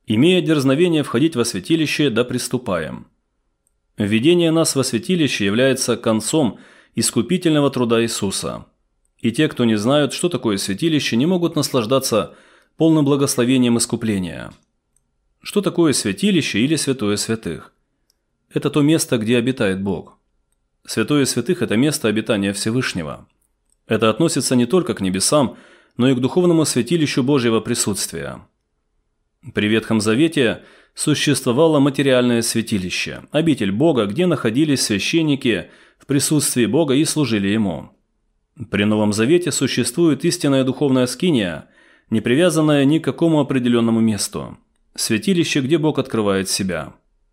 Имея дерзновение входить во святилище, да приступаем. Введение нас во святилище является концом искупительного труда Иисуса. И те, кто не знают, что такое святилище, не могут наслаждаться полным благословением искупления. Что такое святилище или святое святых? Это то место, где обитает Бог. Святое святых – это место обитания Всевышнего. Это относится не только к небесам, но и к духовному святилищу Божьего присутствия. При Ветхом Завете существовало материальное святилище, обитель Бога, где находились священники в присутствии Бога и служили Ему. При Новом Завете существует истинная духовная скиния, не привязанная ни к какому определенному месту. Святилище, где Бог открывает себя.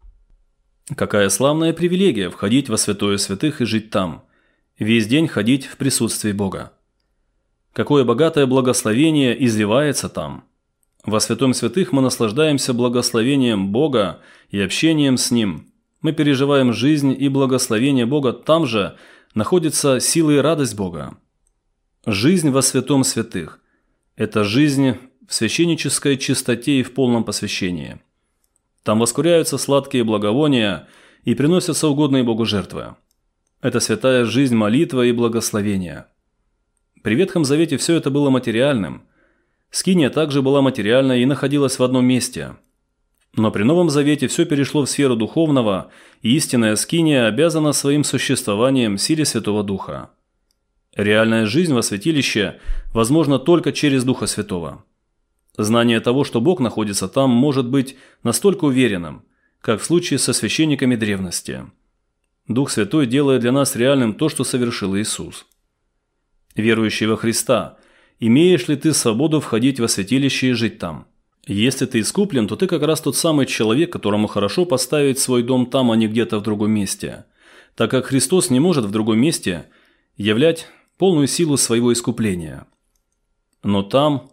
Какая славная привилегия входить во святое святых и жить там, весь день ходить в присутствии Бога. Какое богатое благословение изливается там. Во святом святых мы наслаждаемся благословением Бога и общением с Ним. Мы переживаем жизнь и благословение Бога, там же находится сила и радость Бога. Жизнь во святом святых – это жизнь в священнической чистоте и в полном посвящении. Там воскуряются сладкие благовония и приносятся угодные Богу жертвы. Это святая жизнь молитвы и благословения. При Ветхом Завете все это было материальным. Скиния также была материальной и находилась в одном месте. Но при Новом Завете все перешло в сферу духовного, и истинная скиния обязана своим существованием силе Святого Духа. Реальная жизнь во святилище возможна только через Духа Святого. Знание того, что Бог находится там, может быть настолько уверенным, как в случае со священниками древности. Дух Святой делает для нас реальным то, что совершил Иисус. Верующий во Христа, имеешь ли ты свободу входить во святилище и жить там? Если ты искуплен, то ты как раз тот самый человек, которому хорошо поставить свой дом там, а не где-то в другом месте, так как Христос не может в другом месте являть полную силу своего искупления. Но там,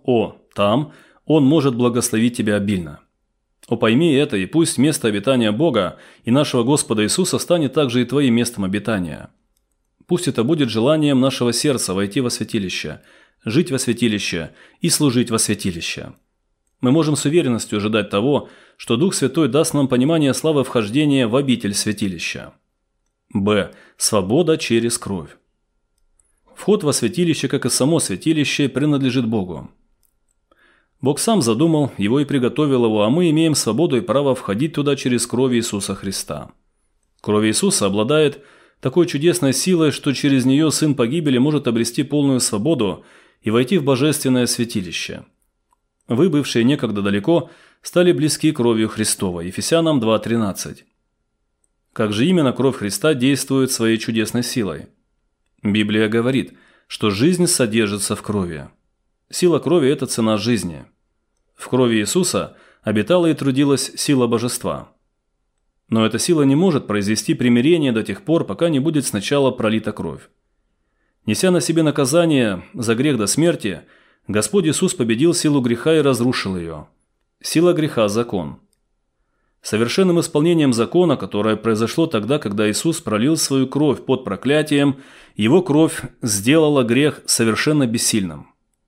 Он может благословить тебя обильно. Пойми это, и пусть место обитания Бога и нашего Господа Иисуса станет также и твоим местом обитания. Пусть это будет желанием нашего сердца войти во святилище, жить во святилище и служить во святилище. Мы можем с уверенностью ожидать того, что Дух Святой даст нам понимание славы вхождения в обитель святилища. Б. Свобода через кровь. Вход во святилище, как и само святилище, принадлежит Богу. Бог сам задумал его и приготовил его, а мы имеем свободу и право входить туда через кровь Иисуса Христа. Кровь Иисуса обладает такой чудесной силой, что через нее сын погибели может обрести полную свободу и войти в божественное святилище. Вы, бывшие некогда далеко, стали близки кровью Христовой. Ефесянам 2:13. Как же именно кровь Христа действует своей чудесной силой? Библия говорит, что жизнь содержится в крови. Сила крови – это цена жизни. В крови Иисуса обитала и трудилась сила божества. Но эта сила не может произвести примирение до тех пор, пока не будет сначала пролита кровь. Неся на себе наказание за грех до смерти, Господь Иисус победил силу греха и разрушил ее. Сила греха – закон. Совершенным исполнением закона, которое произошло тогда, когда Иисус пролил свою кровь под проклятием, его кровь сделала грех совершенно бессильным.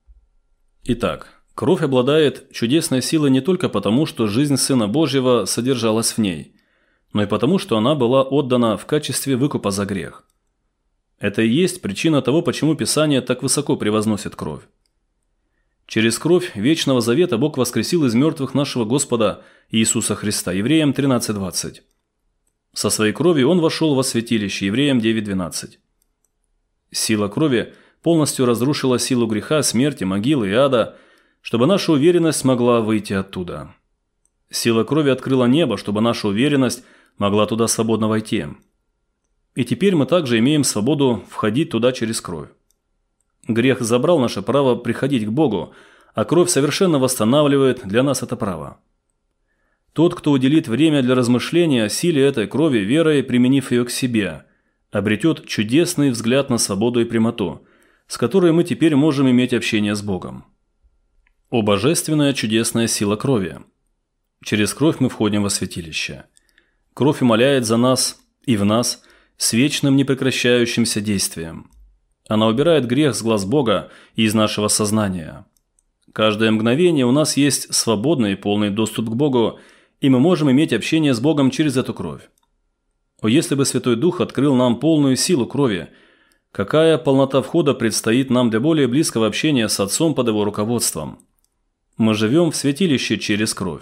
Итак, кровь обладает чудесной силой не только потому, что жизнь Сына Божьего содержалась в ней, но и потому, что она была отдана в качестве выкупа за грех. Это и есть причина того, почему Писание так высоко превозносит кровь. Через кровь Вечного Завета Бог воскресил из мертвых нашего Господа Иисуса Христа. Евреям 13:20. Со своей кровью Он вошел во святилище. Евреям 9:12. Сила крови полностью разрушила силу греха, смерти, могилы и ада, чтобы наша уверенность могла выйти оттуда. Сила крови открыла небо, чтобы наша уверенность могла туда свободно войти. И теперь мы также имеем свободу входить туда через кровь. Грех забрал наше право приходить к Богу, а кровь совершенно восстанавливает для нас это право. Тот, кто уделит время для размышления о силе этой крови, верой применив ее к себе, обретет чудесный взгляд на свободу и прямоту, с которой мы теперь можем иметь общение с Богом. О божественная чудесная сила крови! Через кровь мы входим во святилище. Кровь умоляет за нас и в нас с вечным непрекращающимся действием. Она убирает грех с глаз Бога и из нашего сознания. Каждое мгновение у нас есть свободный и полный доступ к Богу, и мы можем иметь общение с Богом через эту кровь. О, если бы Святой Дух открыл нам полную силу крови, какая полнота входа предстоит нам для более близкого общения с Отцом под Его руководством. Мы живем в святилище через кровь.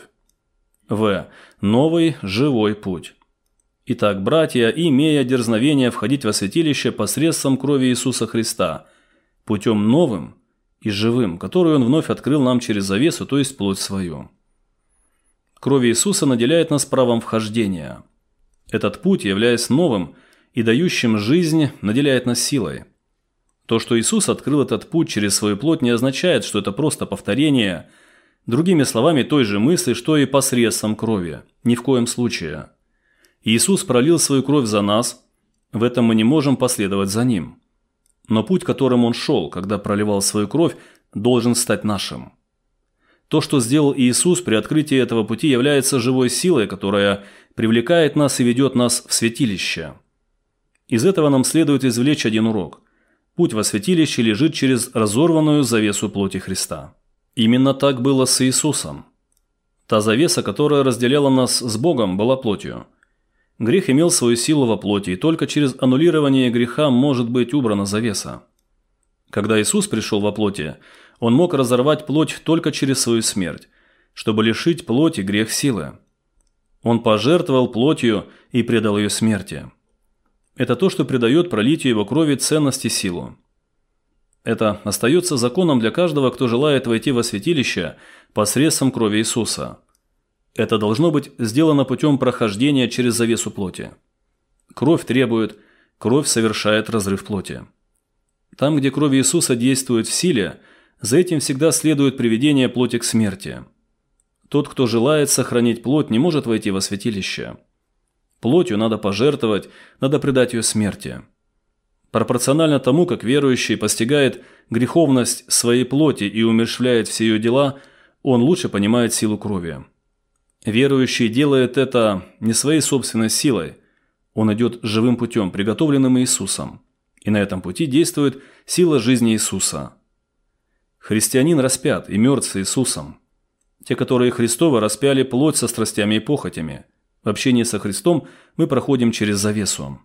В. Новый живой путь. Итак, братья, имея дерзновение входить во святилище посредством крови Иисуса Христа, путем новым и живым, который Он вновь открыл нам через завесу, то есть плоть свою. Кровь Иисуса наделяет нас правом вхождения. Этот путь, являясь новым и дающим жизнь, наделяет нас силой. То, что Иисус открыл этот путь через свою плоть, не означает, что это просто повторение, другими словами, той же мысли, что и посредством крови. Ни в коем случае. Иисус пролил свою кровь за нас, в этом мы не можем последовать за Ним. Но путь, которым Он шел, когда проливал свою кровь, должен стать нашим. То, что сделал Иисус при открытии этого пути, является живой силой, которая привлекает нас и ведет нас в святилище. Из этого нам следует извлечь один урок. Путь во святилище лежит через разорванную завесу плоти Христа. Именно так было с Иисусом. Та завеса, которая разделяла нас с Богом, была плотью. Грех имел свою силу во плоти, и только через аннулирование греха может быть убрана завеса. Когда Иисус пришел во плоти, Он мог разорвать плоть только через свою смерть, чтобы лишить плоти грех силы. Он пожертвовал плотью и предал ее смерти. Это то, что придает пролитию Его крови ценность и силу. Это остается законом для каждого, кто желает войти во святилище посредством крови Иисуса. Это должно быть сделано путем прохождения через завесу плоти. Кровь требует, кровь совершает разрыв плоти. Там, где кровь Иисуса действует в силе, за этим всегда следует приведение плоти к смерти. Тот, кто желает сохранить плоть, не может войти во святилище. Плотью надо пожертвовать, надо предать ее смерти. Пропорционально тому, как верующий постигает греховность своей плоти и умерщвляет все ее дела, он лучше понимает силу крови. Верующий делает это не своей собственной силой, он идет живым путем, приготовленным Иисусом, и на этом пути действует сила жизни Иисуса. Христианин распят и мертв с Иисусом. Те, которые Христовы, распяли плоть со страстями и похотями. В общении со Христом мы проходим через завесу.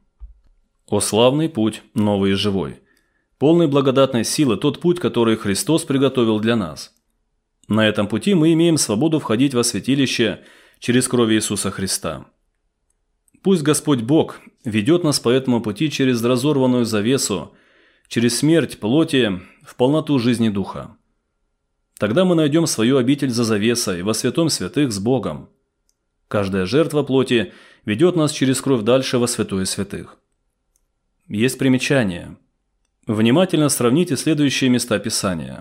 О славный путь, новый и живой. Полный благодатной силы тот путь, который Христос приготовил для нас. На этом пути мы имеем свободу входить во святилище через кровь Иисуса Христа. Пусть Господь Бог ведет нас по этому пути через разорванную завесу, через смерть плоти в полноту жизни Духа. Тогда мы найдем свою обитель за завесой во святом святых с Богом. Каждая жертва плоти ведет нас через кровь дальше во святое святых. Есть примечание. Внимательно сравните следующие места Писания.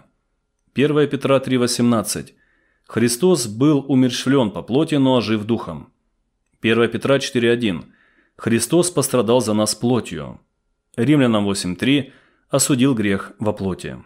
1 Петра 3,18. Христос был умерщвлен по плоти, но ожив духом. 1 Петра 4,1. Христос пострадал за нас плотью. Римлянам 8,3. Осудил грех во плоти.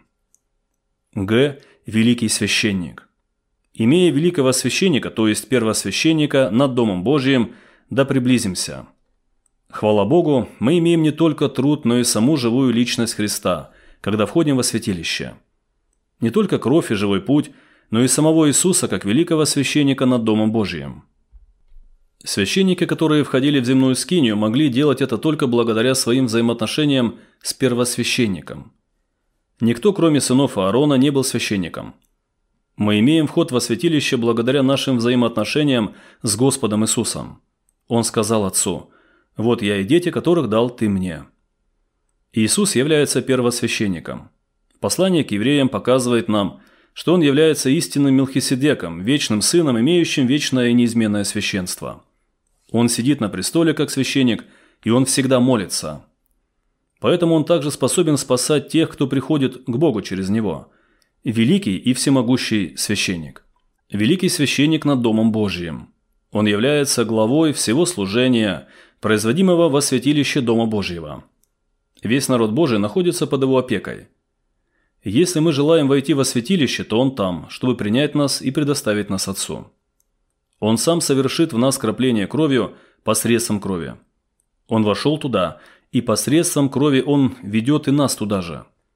Г. Великий священник. Имея великого священника, то есть первосвященника над Домом Божиим, да приблизимся. Хвала Богу, мы имеем не только труд, но и саму живую личность Христа, когда входим во святилище. Не только кровь и живой путь, но и самого Иисуса, как великого священника над Домом Божиим. Священники, которые входили в земную скинию, могли делать это только благодаря своим взаимоотношениям с первосвященником. Никто, кроме сынов Аарона, не был священником. Мы имеем вход во святилище благодаря нашим взаимоотношениям с Господом Иисусом. Он сказал Отцу: «Вот я и дети, которых дал Ты мне». Иисус является первосвященником. Послание к евреям показывает нам, что Он является истинным Мелхиседеком, вечным сыном, имеющим вечное и неизменное священство. Он сидит на престоле как священник, и Он всегда молится. Поэтому Он также способен спасать тех, кто приходит к Богу через Него. Великий и всемогущий священник. Великий священник над Домом Божиим. Он является главой всего служения, производимого во святилище Дома Божьего. Весь народ Божий находится под Его опекой. Если мы желаем войти во святилище, то Он там, чтобы принять нас и предоставить нас Отцу. Он сам совершит в нас кропление кровью посредством крови. Он вошел туда, и посредством крови Он ведет и нас туда же.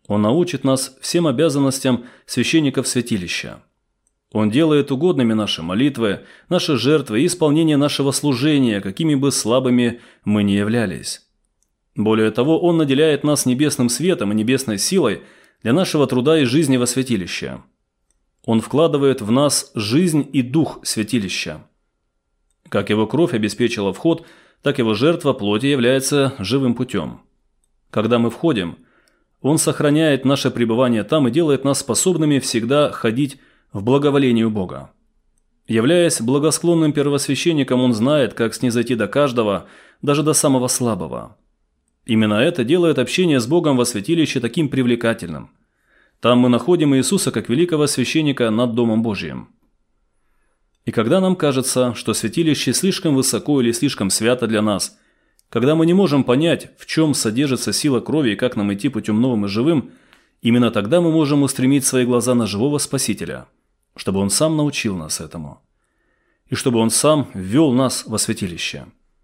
Он научит нас всем обязанностям священников святилища. Он делает угодными наши молитвы, наши жертвы и исполнение нашего служения, какими бы слабыми мы ни являлись. Более того, Он наделяет нас небесным светом и небесной силой для нашего труда и жизни во святилище. Он вкладывает в нас жизнь и дух святилища. Как Его кровь обеспечила вход, так Его жертва плоти является живым путем. Когда мы входим, Он сохраняет наше пребывание там и делает нас способными всегда ходить в благоволении Бога. Являясь благосклонным первосвященником, Он знает, как снизойти до каждого, даже до самого слабого. Именно это делает общение с Богом во святилище таким привлекательным. Там мы находим Иисуса как великого священника над Домом Божиим. И когда нам кажется, что святилище слишком высоко или слишком свято для нас, когда мы не можем понять, в чем содержится сила крови и как нам идти путем новым и живым, именно тогда мы можем устремить свои глаза на живого Спасителя, чтобы Он сам научил нас этому, и чтобы Он сам ввел нас во святилище.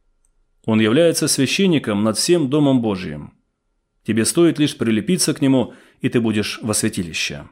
Он является священником над всем Домом Божиим. Тебе стоит лишь прилепиться к Нему, и ты будешь во святилище.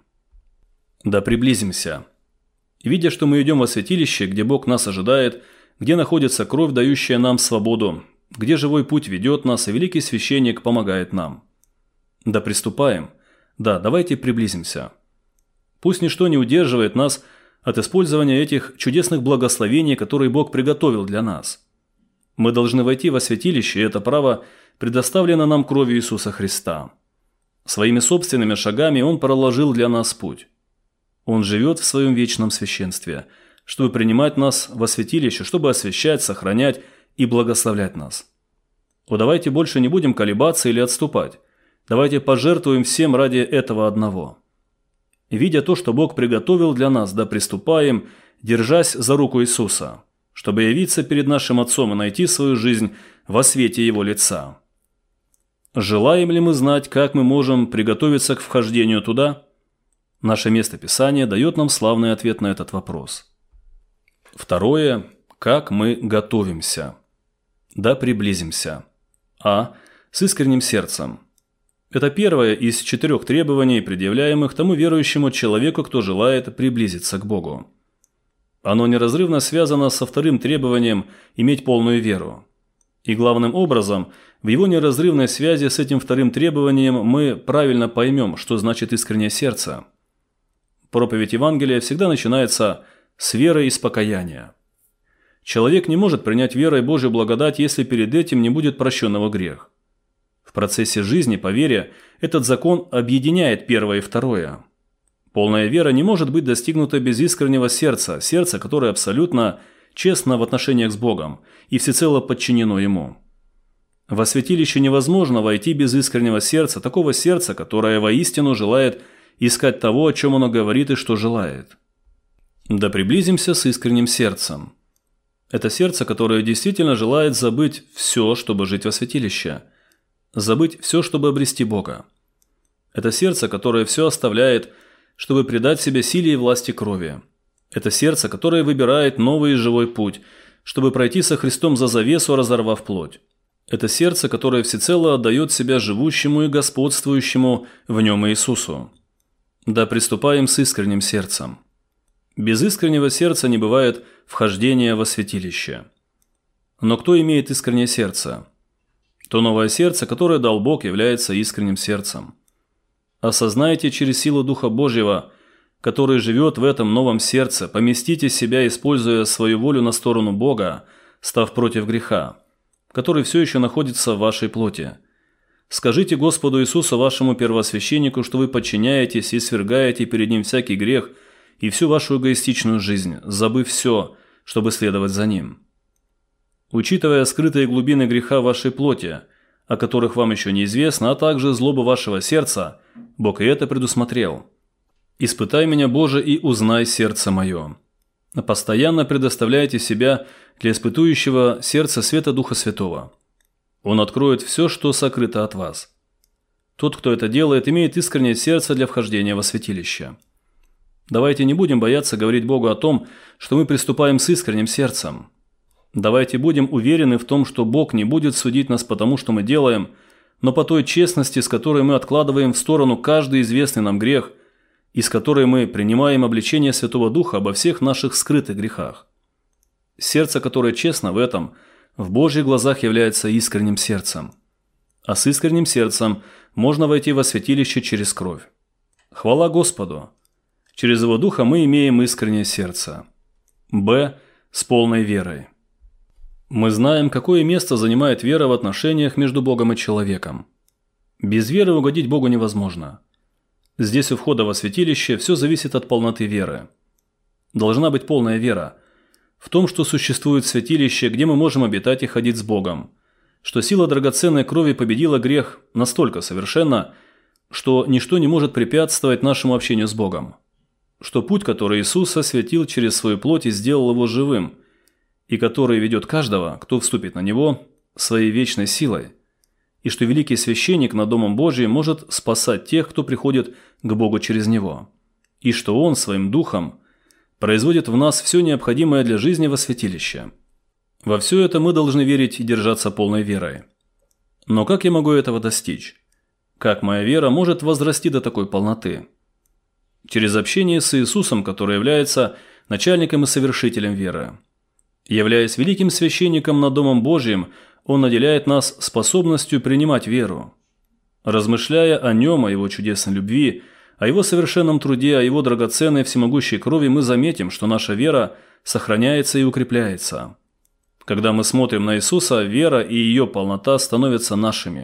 Да приблизимся. Видя, что мы идем во святилище, где Бог нас ожидает, где находится кровь, дающая нам свободу, где живой путь ведет нас, и великий священник помогает нам. Да приступаем. Да, давайте приблизимся. Пусть ничто не удерживает нас от использования этих чудесных благословений, которые Бог приготовил для нас. Мы должны войти во святилище, и это право предоставлено нам кровью Иисуса Христа. Своими собственными шагами Он проложил для нас путь. Он живет в Своем вечном священстве, чтобы принимать нас во святилище, чтобы освящать, сохранять и благословлять нас. Давайте больше не будем колебаться или отступать. Давайте пожертвуем всем ради этого одного. Видя то, что Бог приготовил для нас, да приступаем, держась за руку Иисуса, чтобы явиться перед нашим Отцом и найти свою жизнь во свете Его лица. Желаем ли мы знать, как мы можем приготовиться к вхождению туда? Наше местописание дает нам славный ответ на этот вопрос. Второе. Как мы готовимся? Да приблизимся. А. С искренним сердцем. Это первое из 4 требований, предъявляемых тому верующему человеку, кто желает приблизиться к Богу. Оно неразрывно связано со вторым требованием иметь полную веру. И главным образом, в его неразрывной связи с этим вторым требованием мы правильно поймем, что значит искреннее сердце. Проповедь Евангелия всегда начинается с веры и с покаяния. Человек не может принять верой Божью благодать, если перед этим не будет прощенного грех. В процессе жизни по вере этот закон объединяет первое и второе. Полная вера не может быть достигнута без искреннего сердца, сердца, которое абсолютно честно в отношениях с Богом и всецело подчинено Ему. Во святилище невозможно войти без искреннего сердца, такого сердца, которое воистину желает искать того, о чем оно говорит и что желает. Да приблизимся с искренним сердцем. Это сердце, которое действительно желает забыть все, чтобы жить во святилище. Забыть все, чтобы обрести Бога. Это сердце, которое все оставляет, чтобы предать себя силе и власти крови. Это сердце, которое выбирает новый и живой путь, чтобы пройти со Христом за завесу, разорвав плоть. Это сердце, которое всецело отдает себя живущему и господствующему в нем Иисусу. Да приступаем с искренним сердцем. Без искреннего сердца не бывает вхождения во святилище. Но кто имеет искреннее сердце? То новое сердце, которое дал Бог, является искренним сердцем. Осознайте через силу Духа Божьего, который живет в этом новом сердце, поместите себя, используя свою волю на сторону Бога, став против греха, который все еще находится в вашей плоти. Скажите Господу Иисусу, вашему первосвященнику, что вы подчиняетесь и свергаете перед Ним всякий грех и всю вашу эгоистичную жизнь, забыв все, чтобы следовать за Ним. Учитывая скрытые глубины греха вашей плоти, о которых вам еще неизвестно, а также злобу вашего сердца, Бог и это предусмотрел. «Испытай меня, Боже, и узнай сердце мое». Постоянно предоставляйте себя для испытующего сердца света Духа Святого. Он откроет все, что сокрыто от вас. Тот, кто это делает, имеет искреннее сердце для вхождения во святилище. Давайте не будем бояться говорить Богу о том, что мы приступаем с искренним сердцем. Давайте будем уверены в том, что Бог не будет судить нас по тому, что мы делаем, но по той честности, с которой мы откладываем в сторону каждый известный нам грех, и с которой мы принимаем обличение Святого Духа обо всех наших скрытых грехах. Сердце, которое честно в этом, в Божьих глазах является искренним сердцем. А с искренним сердцем можно войти во святилище через кровь. Хвала Господу! Через Его Духа мы имеем искреннее сердце. Б. С полной верой. Мы знаем, какое место занимает вера в отношениях между Богом и человеком. Без веры угодить Богу невозможно. Здесь у входа во святилище все зависит от полноты веры. Должна быть полная вера в том, что существует святилище, где мы можем обитать и ходить с Богом, что сила драгоценной крови победила грех настолько совершенно, что ничто не может препятствовать нашему общению с Богом, что путь, который Иисус осветил через свою плоть и сделал его живым, и который ведет каждого, кто вступит на него, своей вечной силой, и что великий священник над Домом Божиим может спасать тех, кто приходит к Богу через него, и что Он своим духом производит в нас все необходимое для жизни во святилище. Во все это мы должны верить и держаться полной верой. Но как я могу этого достичь? Как моя вера может возрасти до такой полноты? Через общение с Иисусом, который является начальником и совершителем веры. Являясь великим священником над Домом Божиим, Он наделяет нас способностью принимать веру. Размышляя о Нем, о Его чудесной любви, о Его совершенном труде, о Его драгоценной всемогущей крови, мы заметим, что наша вера сохраняется и укрепляется. Когда мы смотрим на Иисуса, вера и ее полнота становятся нашими.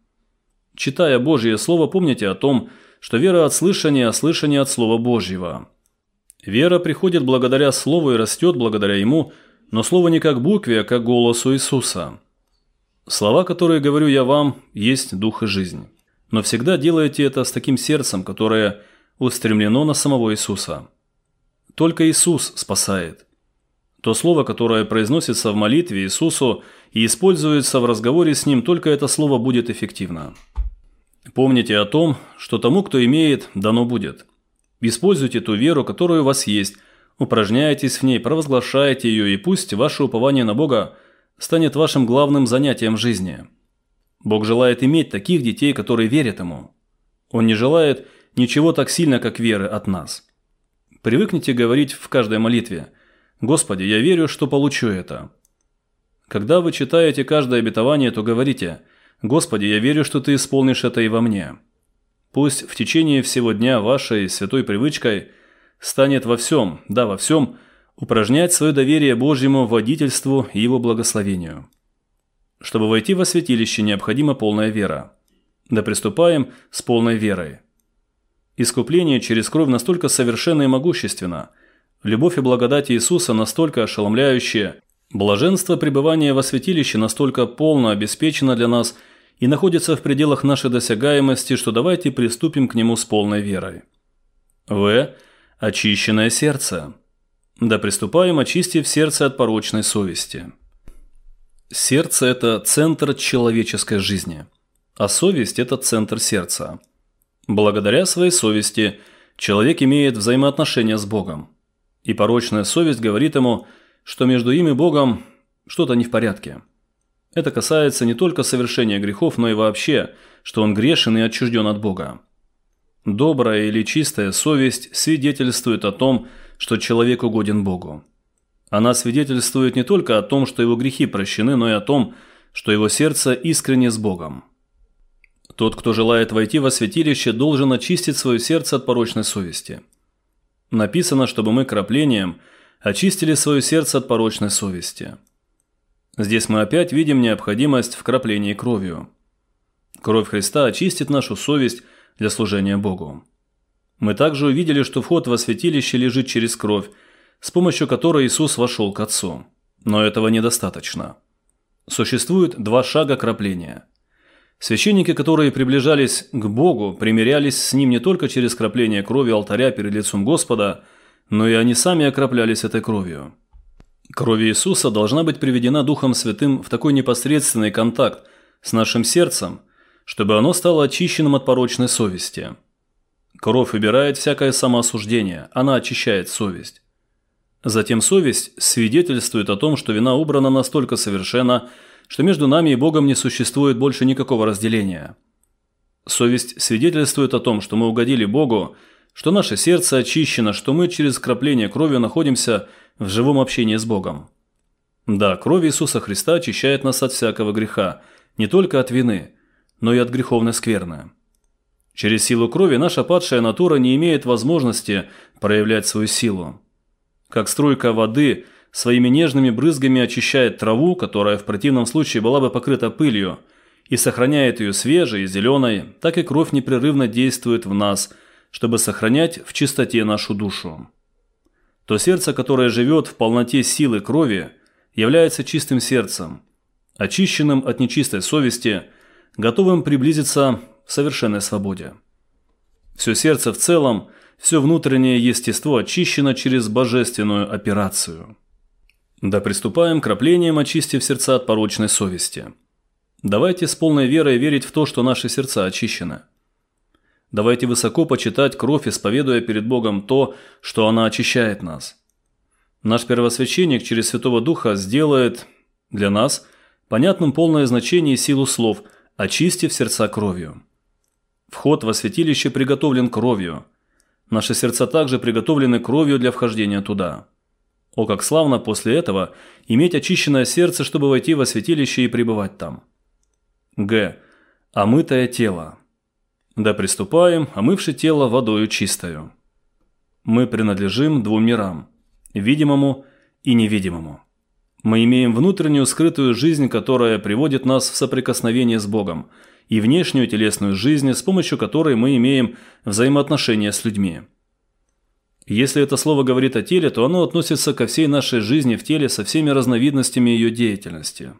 Читая Божье Слово, помните о том, что вера от слышания, а слышание от Слова Божьего. Вера приходит благодаря Слову и растет благодаря Ему, но Слово не как букве, а как голосу Иисуса. Слова, которые говорю я вам, есть дух и жизнь. Но всегда делайте это с таким сердцем, которое устремлено на самого Иисуса. Только Иисус спасает. То слово, которое произносится в молитве Иисусу и используется в разговоре с Ним, только это слово будет эффективно. Помните о том, что тому, кто имеет, дано будет. Используйте ту веру, которая у вас есть, упражняйтесь в ней, провозглашайте ее, и пусть ваше упование на Бога станет вашим главным занятием в жизни. Бог желает иметь таких детей, которые верят Ему. Он не желает ничего так сильно, как веры от нас. Привыкните говорить в каждой молитве: «Господи, я верю, что получу это». Когда вы читаете каждое обетование, то говорите: «Господи, я верю, что Ты исполнишь это и во мне». Пусть в течение всего дня вашей святой привычкой станет во всем, да во всем, упражнять свое доверие Божьему водительству и Его благословению. Чтобы войти во святилище, необходима полная вера. Да приступаем с полной верой. Искупление через кровь настолько совершенно и могущественно, любовь и благодать Иисуса настолько ошеломляющие, блаженство пребывания во святилище настолько полно обеспечено для нас и находится в пределах нашей досягаемости, что давайте приступим к нему с полной верой. В. Очищенное сердце. Да приступаем, очистив сердце от порочной совести. Сердце – это центр человеческой жизни, а совесть – это центр сердца. Благодаря своей совести человек имеет взаимоотношения с Богом. И порочная совесть говорит ему, что между им и Богом что-то не в порядке. Это касается не только совершения грехов, но и вообще, что он грешен и отчужден от Бога. Добрая или чистая совесть свидетельствует о том, что человек угоден Богу. Она свидетельствует не только о том, что его грехи прощены, но и о том, что его сердце искренне с Богом. Тот, кто желает войти во святилище, должен очистить свое сердце от порочной совести. Написано, чтобы мы краплением очистили свое сердце от порочной совести. Здесь мы опять видим необходимость в краплении кровью. Кровь Христа очистит нашу совесть для служения Богу. Мы также увидели, что вход во святилище лежит через кровь, с помощью которой Иисус вошел к Отцу. Но этого недостаточно. Существует два шага крапления. Священники, которые приближались к Богу, примирялись с Ним не только через крапление крови алтаря перед лицом Господа, но и они сами окроплялись этой кровью. Кровь Иисуса должна быть приведена Духом Святым в такой непосредственный контакт с нашим сердцем, чтобы оно стало очищенным от порочной совести. Кровь убирает всякое самоосуждение, она очищает совесть. Затем совесть свидетельствует о том, что вина убрана настолько совершенно, что между нами и Богом не существует больше никакого разделения. Совесть свидетельствует о том, что мы угодили Богу, что наше сердце очищено, что мы через кропление крови находимся в живом общении с Богом. Да, кровь Иисуса Христа очищает нас от всякого греха, не только от вины, но и от греховной скверны. Через силу крови наша падшая натура не имеет возможности проявлять свою силу. Как струйка воды своими нежными брызгами очищает траву, которая в противном случае была бы покрыта пылью, и сохраняет ее свежей и зеленой, так и кровь непрерывно действует в нас, чтобы сохранять в чистоте нашу душу. То сердце, которое живет в полноте силы крови, является чистым сердцем, очищенным от нечистой совести, готовым приблизиться в совершенной свободе. Все сердце в целом, все внутреннее естество очищено через божественную операцию. Да приступаем к краплениям, очистив сердца от порочной совести. Давайте с полной верой верить в то, что наши сердца очищены. Давайте высоко почитать кровь, исповедуя перед Богом то, что она очищает нас. Наш первосвященник через Святого Духа сделает для нас понятным полное значение и силу слов, очистив сердца кровью. Вход во святилище приготовлен кровью. Наши сердца также приготовлены кровью для вхождения туда. О, как славно после этого иметь очищенное сердце, чтобы войти во святилище и пребывать там. Г. Омытое тело. Да приступаем, омывши тело водою чистою. Мы принадлежим двум мирам – видимому и невидимому. Мы имеем внутреннюю скрытую жизнь, которая приводит нас в соприкосновение с Богом, и внешнюю телесную жизнь, с помощью которой мы имеем взаимоотношения с людьми. Если это слово говорит о теле, то оно относится ко всей нашей жизни в теле со всеми разновидностями ее деятельности.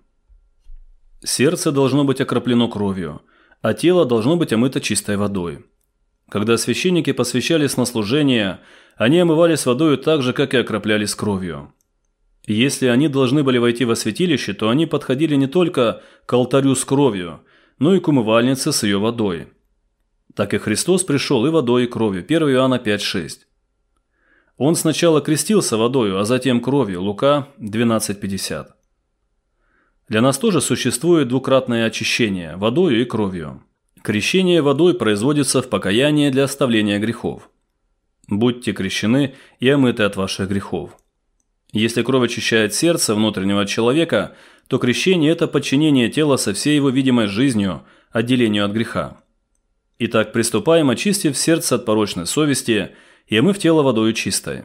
Сердце должно быть окроплено кровью, а тело должно быть омыто чистой водой. Когда священники посвящались на служение, они омывались водою так же, как и окроплялись кровью. Если они должны были войти во святилище, то они подходили не только к алтарю с кровью, но и к умывальнице с ее водой. Так и Христос пришел и водой, и кровью. 1 Иоанна 5,6. Он сначала крестился водою, а затем кровью. Лука 12,50. Для нас тоже существует двукратное очищение – водою и кровью. Крещение водой производится в покаянии для оставления грехов. Будьте крещены и омыты от ваших грехов. Если кровь очищает сердце внутреннего человека, то крещение – это подчинение тела со всей его видимой жизнью, отделению от греха. Итак, приступаем, очистив сердце от порочной совести и омыв тело водою чистой.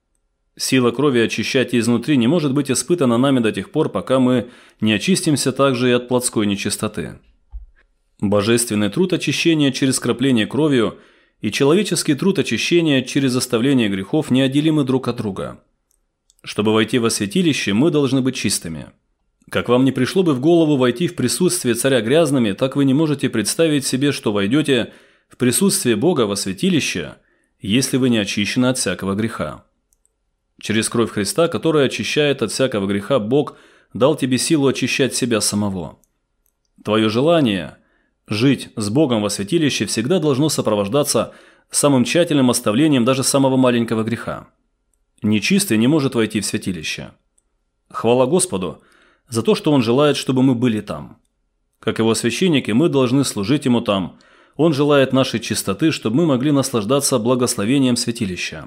Сила крови очищать изнутри не может быть испытана нами до тех пор, пока мы не очистимся также и от плотской нечистоты. Божественный труд очищения через кропление кровью и человеческий труд очищения через оставление грехов неотделимы друг от друга. Чтобы войти во святилище, мы должны быть чистыми. Как вам не пришло бы в голову войти в присутствие царя грязными, так вы не можете представить себе, что войдете в присутствие Бога во святилище, если вы не очищены от всякого греха. Через кровь Христа, которая очищает от всякого греха, Бог дал тебе силу очищать себя самого. Твое желание жить с Богом во святилище всегда должно сопровождаться самым тщательным оставлением даже самого маленького греха. Нечистый не может войти в святилище. Хвала Господу за то, что Он желает, чтобы мы были там. Как Его священники, мы должны служить Ему там. Он желает нашей чистоты, чтобы мы могли наслаждаться благословением святилища.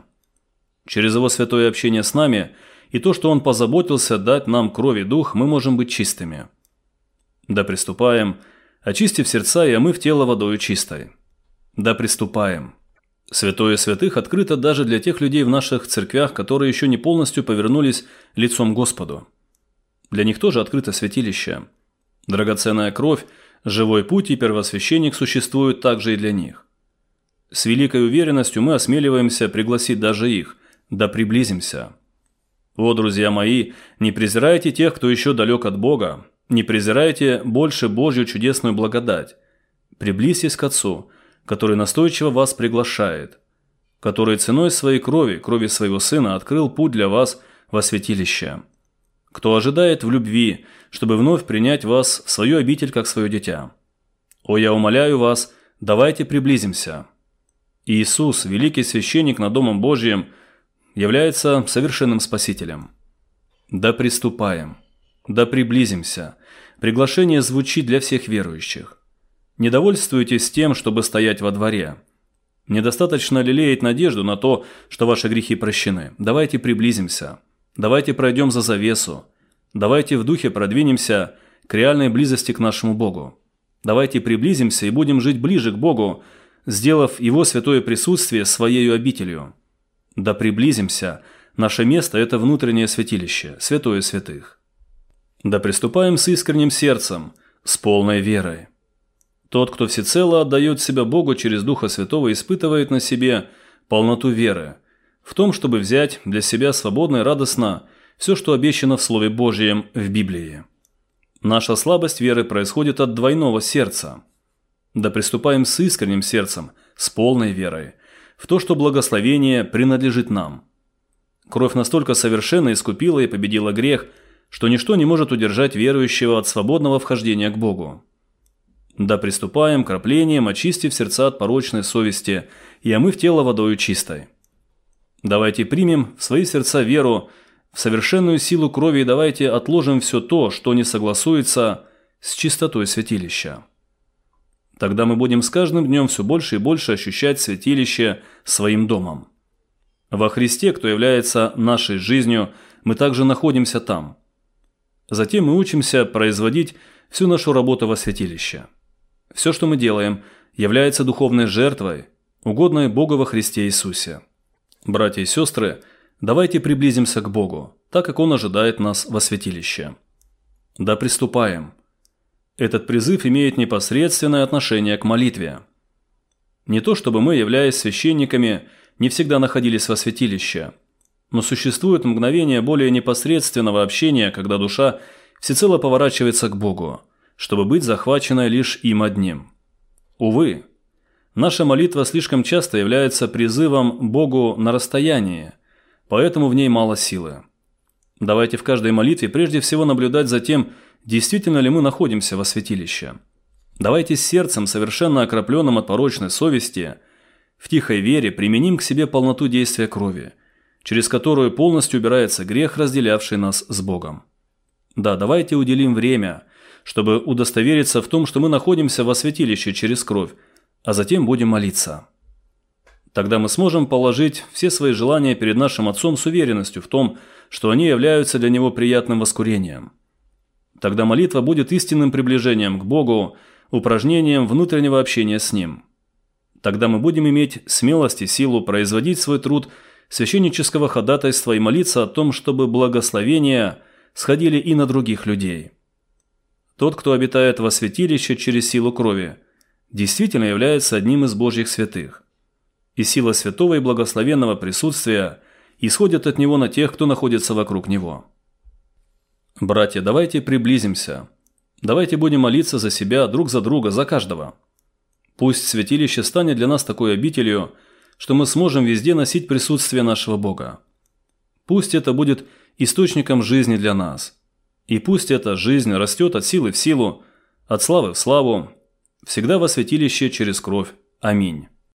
Через Его святое общение с нами и то, что Он позаботился дать нам кровь и дух, мы можем быть чистыми. Да приступаем, очистив сердца и омыв тело водою чистой. Да приступаем. Святое святых открыто даже для тех людей в наших церквях, которые еще не полностью повернулись лицом к Господу. Для них тоже открыто святилище. Драгоценная кровь, живой путь и первосвященник существуют также и для них. С великой уверенностью мы осмеливаемся пригласить даже их, да приблизимся. О, друзья мои, не презирайте тех, кто еще далек от Бога, не презирайте больше Божью чудесную благодать. Приблизьтесь к Отцу, который настойчиво вас приглашает, который ценой своей крови, крови своего Сына, открыл путь для вас во святилище. Кто ожидает в любви, чтобы вновь принять вас в свою обитель, как свое дитя. О, я умоляю вас, давайте приблизимся. Иисус, великий священник над Домом Божьим, является совершенным Спасителем. Да приступаем, да приблизимся, приглашение звучит для всех верующих. Не довольствуйтесь тем, чтобы стоять во дворе. Недостаточно лелеять надежду на то, что ваши грехи прощены. Давайте приблизимся. Давайте пройдем за завесу. Давайте в духе продвинемся к реальной близости к нашему Богу. Давайте приблизимся и будем жить ближе к Богу, сделав Его святое присутствие своею обителью. Да приблизимся. Наше место – это внутреннее святилище, святое святых. Да приступаем с искренним сердцем, с полной верой. Тот, кто всецело отдает себя Богу через Духа Святого, испытывает на себе полноту веры в том, чтобы взять для себя свободно и радостно все, что обещано в Слове Божьем в Библии. Наша слабость веры происходит от двойного сердца. Да приступаем с искренним сердцем, с полной верой, в то, что благословение принадлежит нам. Кровь настолько совершенно искупила и победила грех, что ничто не может удержать верующего от свободного вхождения к Богу. Да приступаем краплением, очистив сердца от порочной совести и омыв тело водою чистой. Давайте примем в свои сердца веру в совершенную силу крови и давайте отложим все то, что не согласуется с чистотой святилища. Тогда мы будем с каждым днем все больше и больше ощущать святилище своим домом. Во Христе, кто является нашей жизнью, мы также находимся там. Затем мы учимся производить всю нашу работу во святилище. Все, что мы делаем, является духовной жертвой, угодной Богу во Христе Иисусе. Братья и сестры, давайте приблизимся к Богу, так как Он ожидает нас во святилище. Да приступаем. Этот призыв имеет непосредственное отношение к молитве. Не то чтобы мы, являясь священниками, не всегда находились во святилище, но существует мгновение более непосредственного общения, когда душа всецело поворачивается к Богу, чтобы быть захваченной лишь им одним. Увы, наша молитва слишком часто является призывом Богу на расстоянии, поэтому в ней мало силы. Давайте в каждой молитве прежде всего наблюдать за тем, действительно ли мы находимся во святилище. Давайте с сердцем, совершенно окропленным от порочной совести, в тихой вере применим к себе полноту действия крови, через которую полностью убирается грех, разделявший нас с Богом. Да, давайте уделим время, чтобы удостовериться в том, что мы находимся во святилище через кровь, а затем будем молиться. Тогда мы сможем положить все свои желания перед нашим Отцом с уверенностью в том, что они являются для Него приятным воскурением. Тогда молитва будет истинным приближением к Богу, упражнением внутреннего общения с Ним. Тогда мы будем иметь смелость и силу производить свой труд священнического ходатайства и молиться о том, чтобы благословения сходили и на других людей. Тот, кто обитает во святилище через силу крови, действительно является одним из Божьих святых. И сила святого и благословенного присутствия исходит от него на тех, кто находится вокруг него. Братья, давайте приблизимся. Давайте будем молиться за себя, друг за друга, за каждого. Пусть святилище станет для нас такой обителью, что мы сможем везде носить присутствие нашего Бога. Пусть это будет источником жизни для нас. И пусть эта жизнь растет от силы в силу, от славы в славу, всегда во святилище через кровь. Аминь.